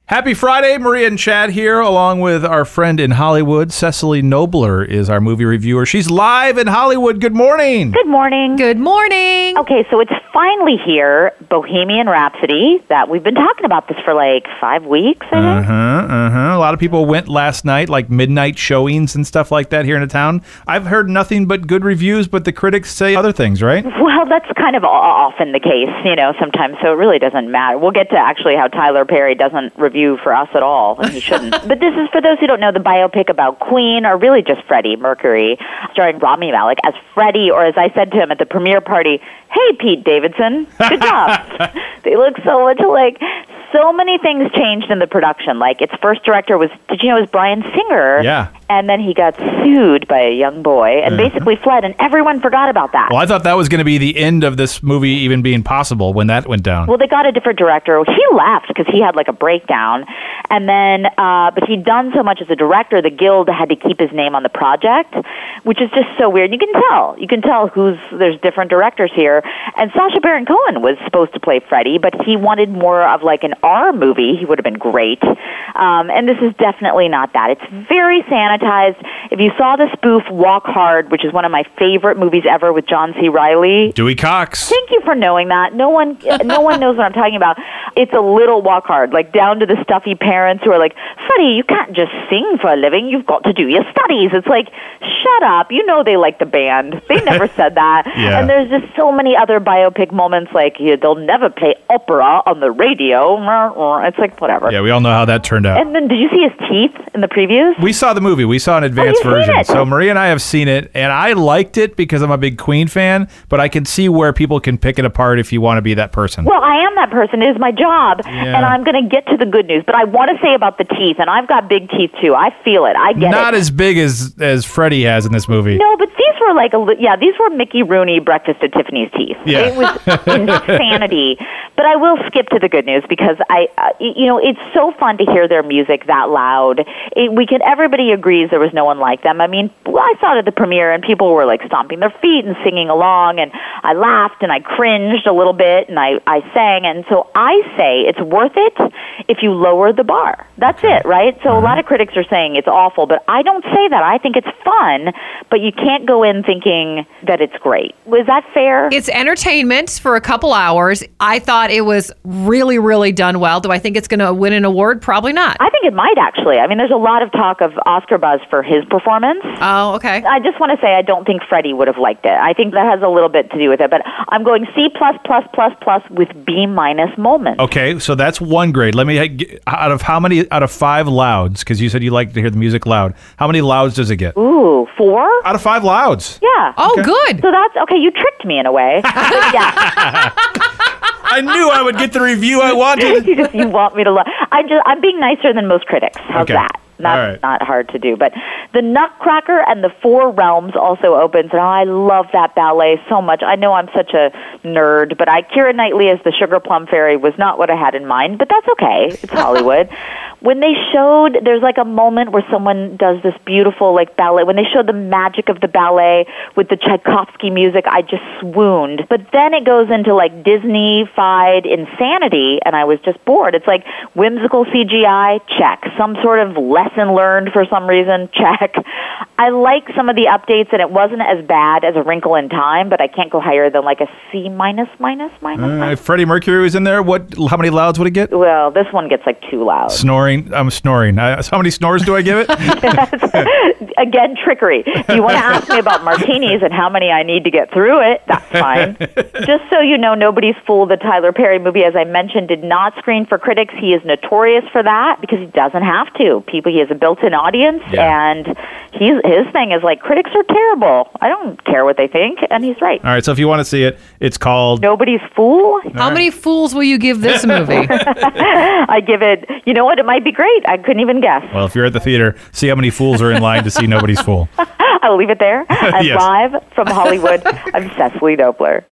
Happy Friday, Maria and Chad here, along with our friend in Hollywood, Cecily Nobler is our movie reviewer. She's live in Hollywood. Good morning. Good morning. Good morning. Okay, so it's finally here, Bohemian Rhapsody, that we've been talking about this for like 5 weeks, I think. A lot of people went last night, like midnight showings and stuff like that here in town. I've heard nothing but good reviews, but the critics say other things, right? Well, that's kind of often the case, sometimes, so it really doesn't matter. We'll get to actually how Tyler Perry doesn't review for us at all, and he shouldn't. But this is, for those who don't know, the biopic about Queen, or really just Freddie Mercury, starring Rami Malek as Freddie, or as I said to him at the premiere party, "Hey, Pete Davidson, good job." They look so much alike. So many things changed in the production. Like, its first director was, did you know, it was Bryan Singer? Yeah. And then he got sued by a young boy and basically fled, and everyone forgot about that. Well, I thought that was going to be the end of this movie even being possible when that went down. Well, they got a different director. He left because he had like a breakdown. And then, but he'd done so much as a director, the Guild had to keep his name on the project, which is just so weird. You can tell there's different directors here. And Sacha Baron Cohen was supposed to play Freddie, but he wanted more of like an R movie. He would have been great. And this is definitely not that. It's very sanitized. If you saw the spoof Walk Hard, which is one of my favorite movies ever with John C. Reilly. Dewey Cox. Thank you for knowing that. No one knows what I'm talking about. It's a little Walk Hard, like down to the stuffy parents who are like, "Freddie, you can't just sing for a living. You've got to do your studies." It's like, shut up. You know they like the band. They never said that. Yeah. And there's just so many other biopic moments, like they'll never play opera on the radio. It's like, whatever. Yeah, we all know how that turned out. And then, did you see his teeth in the previews? We saw the movie. We saw an advanced you've seen version. it? So Maria and I have seen it, and I liked it because I'm a big Queen fan, but I can see where people can pick it apart if you want to be that person. Well, I am that person. It is my job, and I'm going to get to the good news. But I want to say about the teeth, and I've got big teeth too. I feel it. I get it. Not as big as Freddie has in this movie. No, but these were like these were Mickey Rooney Breakfast at Tiffany's teeth. Yeah. It was insanity. But I will skip to the good news because it's so fun to hear their music that loud. Everybody agrees there was no one like them. I mean, I saw it at the premiere and people were like stomping their feet and singing along, and I laughed and I cringed a little bit and I sang, and so I say it's worth it if you lower the bar. That's it, right? So a lot of critics are saying it's awful, but I don't say that. I think it's fun, but you can't go in thinking that it's great. Was that fair? It's entertainment for a couple hours. I thought it was really, really done well. Do I think it's going to win an award? Probably not. I think it might, actually. I mean, there's a lot of talk of Oscar buzz for his performance. Oh, okay. I just want to say I don't think Freddie would have liked it. I think that has a little bit to do with it, but I'm going C++++ with B- moments. Okay, so that's one grade. Let me out of 5 louds, because you said you like to hear the music loud. How many louds does it get? Ooh, 4? Out of 5 louds. Yeah. Oh, Okay. good. So that's okay. You tricked me in a way. Yeah. I knew I would get the review I wanted. you want me to love. I'm being nicer than most critics. How's Okay. that? All right. Not hard to do. But the Nutcracker and the Four Realms also opens, and I love that ballet so much. I know I'm such a nerd, but Keira Knightley as the Sugar Plum Fairy was not what I had in mind, but that's okay. It's Hollywood. When they showed, there's like a moment where someone does this beautiful like ballet. When they showed the magic of the ballet with the Tchaikovsky music, I just swooned. But then it goes into like Disney-fied insanity, and I was just bored. It's like whimsical CGI, check. Some sort of lesson learned for some reason, check. I like some of the updates, and it wasn't as bad as A Wrinkle in Time, but I can't go higher than like a C minus. If Freddie Mercury was in there, how many louds would it get? Well, this one gets like 2 loud. Snoring. I'm snoring. How many snores do I give it? Again, trickery. If you want to ask me about martinis and how many I need to get through it, that's fine. Just so you know, Nobody's Fool, the Tyler Perry movie, as I mentioned, did not screen for critics. He is notorious for that because he doesn't have to. He has a built-in audience, and his thing is like, critics are terrible. I don't care what they think, and he's right. All right, so if you want to see it, it's called Nobody's Fool. How many fools will you give this movie? I give it, you know what, it might be great. I couldn't even guess. Well, if you're at the theater, see how many fools are in line to see Nobody's Fool. I'll leave it there. And Yes. live from Hollywood, I'm Cecily Nobler.